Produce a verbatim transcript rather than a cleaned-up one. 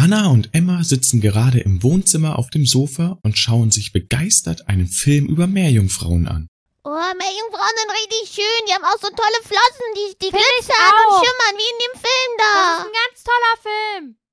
Anna und Emma sitzen gerade im Wohnzimmer auf dem Sofa und schauen sich begeistert einen Film über Meerjungfrauen an. Oh, Meerjungfrauen sind richtig schön. Die haben auch so tolle Flossen, die, die Find ich glitzern auch. und schimmern wie in dem Film da. Das ist ein ganz toller Film.